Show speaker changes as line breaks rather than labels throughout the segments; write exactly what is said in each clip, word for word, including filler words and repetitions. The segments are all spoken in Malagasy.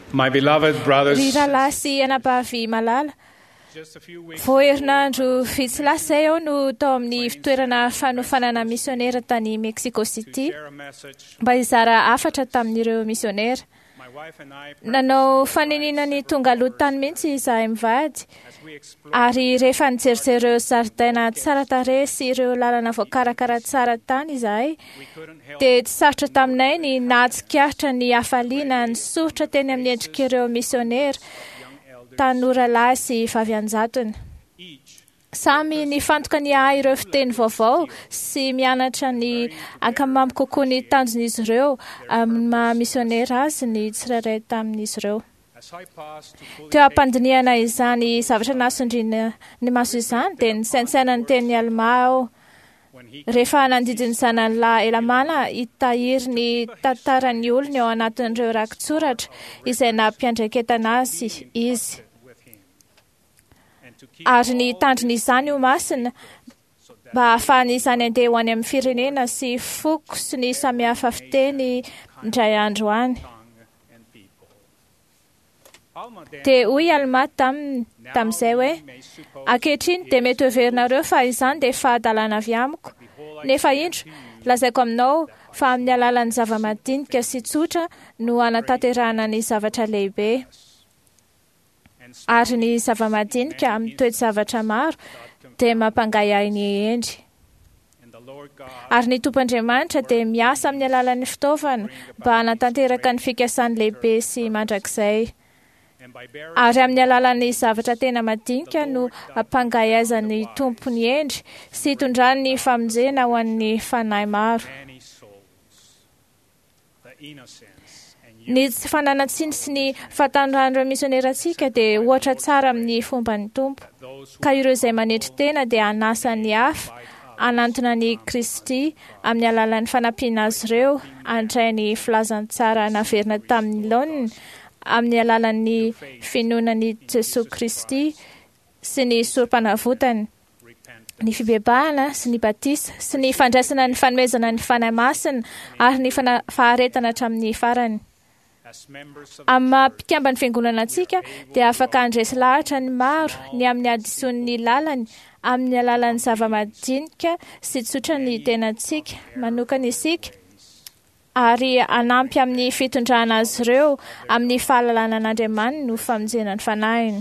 My beloved brothers,
ry rahalahy sy anabavy malala,
just a few weeks
vao herinandro vitsy lasa aho no tao amin'ny fitoerana fanofanana misionera tany Mexico City
share a message.
mba hizara hafatra tamin'ireo misionera.
My wife and I,
Nanao faninina ny tonga aloha tany mihitsy izahay mivady,
as we explore
ary rehefa nijerijero ireo zaridaina tsara tarehy sy ireo lalana voakarakara tsara tany izahay,
we couldn't help
dia tsy sarotra taminay ny nahatsikahatra ny hafaliana ny sotra teny amin'ny endrik'ireo misionera tanora lahy sy vavy anjatony.
each
Samy nifantoka ny ahay ireo fiteny vaovao sy mianatra ny akamamy kokoa ny tanjon'izy ireo amin'ny maha misionera azy ny tsirairay tamin'izy ireo.
as I passed to pull
Teo ampandiniana izany zavatra nasondriana ny maso izany dia nisaintsaina ny teny Alemao
when he
rehefa nandidiny zanany Elamana hitahiry ny tantaran'ny olona ao anatin'ireo rakitsoratra izay nampiandraiketana azy izy.
with him and to keep
Ary ny tandriny izany ho masina mba ahafahany izany andeha ho any amin'ny firenena sy foko sy ny samihafa fiteny indray andro any.
tongue and people. Alma then
Dia hoy Alma tam tamin'izay hoe,
may suppose
ankehitriny dia mety heverinareo fa izany dia fahadalana avy amiko. Nefa indro lazaiko aminao fa amin'ny alalan'ny zava-madinika sy tsotra no anatanterahana ny zavatra lehibe.
and
Ary ny zava-madinika amin'ny toe-javatra maro dia mampangay ahy ny endry.
and the Lord God
Ary ny Tompoandriamanitra dia miasa amin'ny alalan'ny fitaovana mba hanatanteraka ny fikasany lehibe sy mandrakizay.
and by bearing
Ary amin'ny alalan'ny zavatra tena madinika no ampangahaizan'ny tompony endry sy hitondrany ny famonjena ho an'ny fanahy maro.
many souls, the innocence and
Ny tsy fananatsiny sy ny fahatanorandreo misionerantsika dia ohatra tsara amin'ny fomban'ny tompo.
those who
Ka ireo izay manetry tena dia hanasa ny hafa, anantona ny Kristy amin'ny alalan'ny fanampiana azy ireo, andray ny filazany tsara naverina tamin'ny laoniny amin'ny alalan'ny finoanan'i Jesosy Kristy sy ny sorom-panavotany,
repent
ny fibebahana sy ny batisa sy ny fandraisana ny fanomezana ny fanahy masina ary ny fana- faharetana hatramin'ny farany.
as members of
Amin'ny maha-mpikambany fiangonana antsika dia afaka handresy lahatra ny maro ny amin'ny adisoan'ny lalany amin'ny alalan'ny zava-madinika sy tsotra ny tenantsika manokana isika, ary anampy amin'ny fitondrana azy ireo amin'ny fahalalana an'Andriamanitra no famonjena ny fanahiny.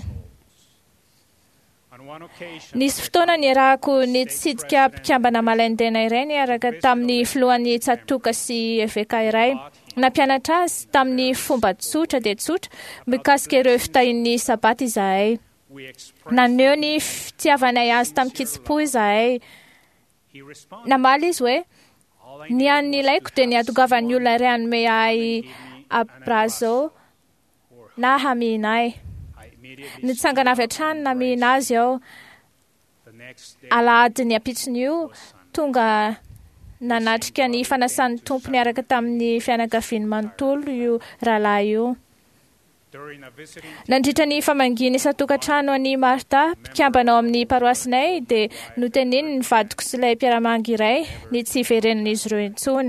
on one occasion
Nisy fotoana niarahako nitsidika mpikambana malaindena iray niaraka tamin'ny filohan'ny tsatoka sy eveka iray. Nampianatra azy tamin'ny fomba tsotra dia tsotra mikasika ireo fitahin'ny sabaty izahay.
we expressed
Naneho ny fitiavanay azy tamin'ny kitsipo izahay.
he responded
Namaly izy hoe,
all I
ny an'ny ilaiko dia ny atongavany olona iray hanome ahy abrazo na hamihina ahy.
I immediately
Nitsangana avy hatrany namihina azy aho.
the next day
Alahady ny ampitsiny io tonga nanatrika ny fanasan'ny tompony araka tamin'ny fianakaviany manontolo io rahalahy io.
during a visiting
Nandritra ny famanginy isa-tokantrano an'i Marta mpikambana ao amin'ny paroasinay dia noteniny ny vadiko sy ilay mpiaramangy iray ny tsy iverenan'izy ireo intsony.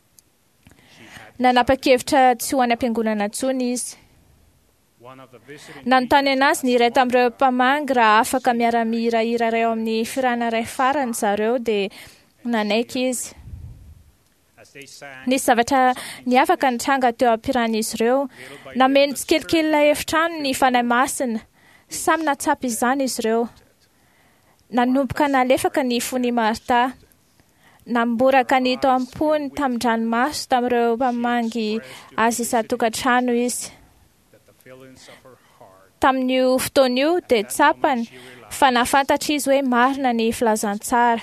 Nanapa-kevitra tsy ho any am-piangonana intsony izy.
one of the visiting
Nanontany anazy ny iray tamin'ireo mpamangy raha afaka miara-mihirahira iray ao amin'ny firana iray farany zareo dia nanaiky izy.
as they sang
Nisy zavatra niavaka nitranga teo am-piran'izy ireo. Nameno tsikelikely ilay efitrano ny fanahy masina. Samy natsapa izany izy ireo. Nanomboka nalefaka ny fony Marta. Namboraka ny tao am-pony tamin-dranomaso tamin'ireo mpamangy azy isa-tokantrano izy.
that the feelings of her heart
Tamin'io fotoan'io dia tsapany fa nafantatra izy hoe marina ny filazantsara.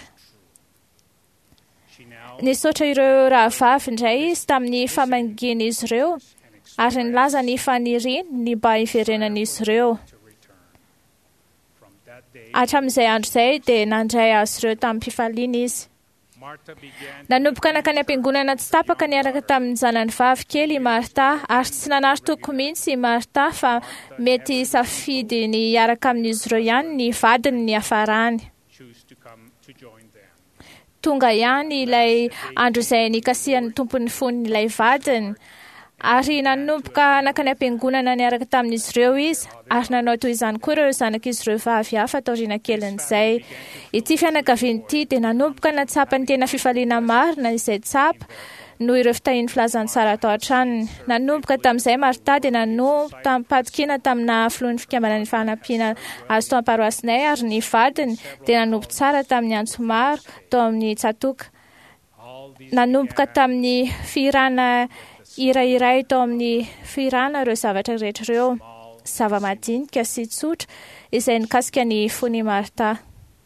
she now
Nisaotra ireo rahavavy indray izy tamin'ny famanginy-izy ireo ary nilaza ny faniriany ny mba hiverenan'izy ireo.
to return from that day
Hatramin'izay andro izay dia nandray azy ireo tamin'ny mpifaliana izy.
Martha began
Nanomboka nakany am-piangonana tsy tapaka niaraka tamin'ny zanany vavy kely Marta ary tsy nanary toko mihitsy Marta fa mety safidy ny hiaraka amin'izy ireo ihany ny vadiny ny hafarany.
choose to come to join them.
Tonga ihany ilay andro izay nikasihan'ny tompony foniny ilay vadiny ary nanomboka nakany am-piangonana niaraka tamin'izy ireo izy ary nanao toy izany koa ireo zanak'izy ireo vavy hafa taoriana kelin'izay. Ity fianakaviana ity dia nanomboka natsapa ny tena fifaliana marina izay tsapa noho ireo fitahiny filazany tsara tao an-tranony. Nanomboka tamin'izay Marta dia nanomboka tamin'nympatokina tamina filohan'ny fikambana ny fanampiana azo tao am-paroasinay ary ny vadiny dia nanomboka tsara tamin'ny antso maro tao amin'ny tsatoka. Nanomboka tamin'ny firana irairay tao amin'ny firana ireo zavatra rehetra ireo zava-madinika sy tsotra izay nikasika ny fony Marta.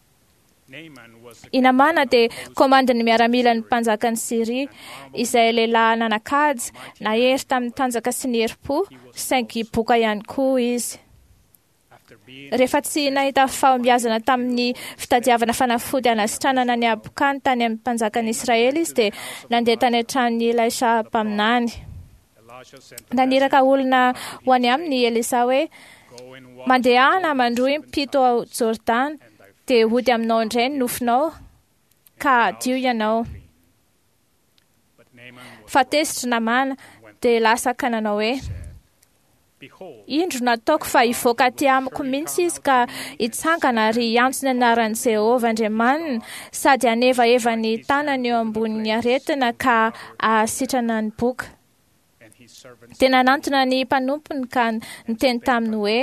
I Namana dia komandiny miaramila ny mpanjaka ny Siria izay lehilahy nanan-kaja nahery tamin'ny tanjaka sy ny herim-po saingy boka ihany koa izy. Rehefa tsy nahita fahombiazana tamin'ny fitadiavana fanafody anasitranana ny abokany tany amin'ny mpanjakan'i Israely izy dia nandeha tany an-tranon'ny Elisha mpaminany. Naniraka olona ho any aminy Elisa hoe, mandehana mandroy mpito ao Jordana dia hody aminao indray ny nofinao ka dio ianao. Fa tesitra Namana dia lasa kananao hoe, indro nataoko fa hivoaka aty amiko mihitsy izy ka hitsangana ary hiantso ny anaran'i Jehovah Andriamanina sady hanevaeva ny tanany eo ambonin'ny aretina ka ahasitrana ny boka. Dia nanantona ny mpanompony ka niteny taminy hoe,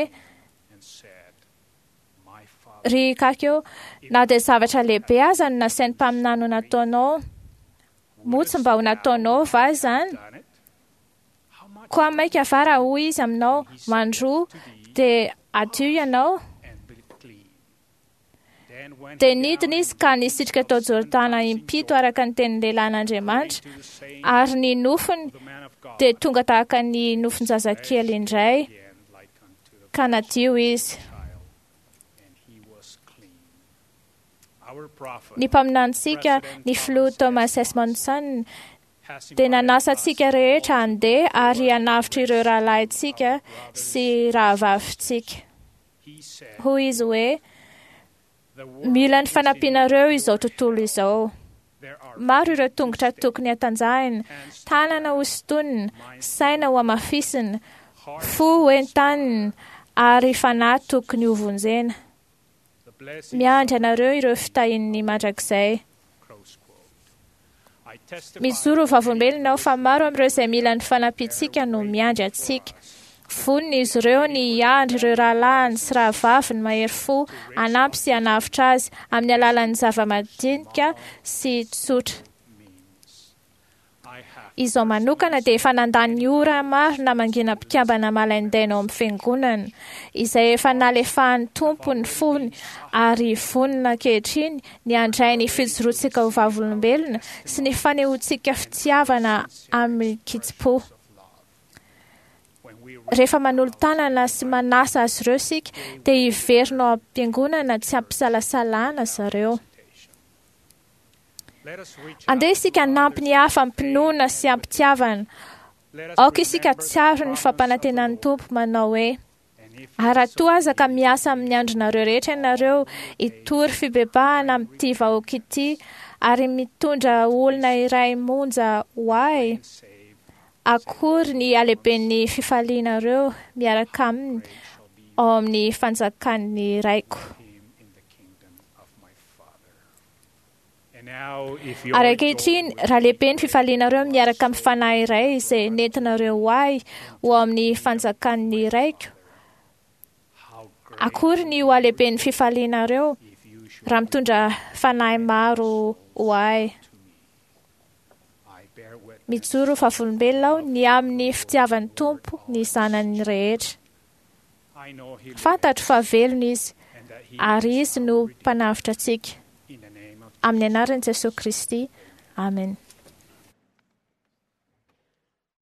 ry kakeo, na dia zavatra lehibe aza no nasain'ny mpaminany nataonao, motsy mba ho nataonao va izany? Koa maika avara hoy izy aminao mandroa dia adio ianao. Dia nidina izy ka nisitrika tao Jordana impito araka ny tenin'ny lehilahin'Andriamanitra ary ny nofiny dia tonga tahaka ny nofin-jazakely indray ka nadio izy. Ny mpaminantsika ny filoha Thomas Esmonson dia nanasa-tsika rehetra handeha ary hanavitra ireo rahalahintsika sy rahavavintsika. Hoy izy hoe, mila ny fanampianareo izao tontolo izao. Maro ireo tongotra tokony hatanjahina, tanana hosontonina, saina ho amafisina, fo ho entanina ary fanahy tokony ho vonjena. Miandry anareo ireo fitahin'ny mandrakizay. Mijoro ho vavolombelona aho fa maro amin'ireo izay mila ny fanampintsika no miandry atsika. Vonona izy ireo ny hiandry ireo rahalahiny sy rahavaviny mahery fo hanampy sy hanavitra azy amin'ny alalan'ny zava-madinika sy tsotra. Izaho manokana dia efa nandany ora maro na mangina mpikambana malaindaina ao amin'ny fiangonana izay efa nalefahan'ny tompony fony ary vonona ankehitriny ny handray ny fijoroantsika ho vavolombelona sy ny fanehoantsika fitiavana amin'ny kitsipo. Rehefa manolo-tanana sy manasa azy ireo sika dia hiverina ao am-piangonana tsy hampisalasalana zareo. Andeha isika hanampy ny hafa ampinoana sy ampitiavana. Aoka isika tsiaro ny fampanantenan'ny Tompo manao hoe, aratoa aza ka miasa amin'ny andronareo rehetra ianareo hitory fibebahana amin'ity vahoaka ity ary mitondra olona iray monja ho ahy. Akory ny halehiben'ny fifalianareo miaraka aminy ao amin'ny fanjakan'ny raiko. Ary ankehitriny raha lehibe ny fifalianareo miaraka amin'ny fanahy iray izay nentinareo ho ahy ho amin'ny fanjakan'ny raiko. Akory ny ho halehiben'ny fifalianareo raha mitondra fanahy maro ho ahy. Mijoro ho vavolombelona aho ny amin'ny fitiavan'ny Tompo ny zanany rehetra. Fantatro fa velona izy ary izy no mpanavitra antsika. Amin'ny anaran'i Jesosy Kristy. Amen.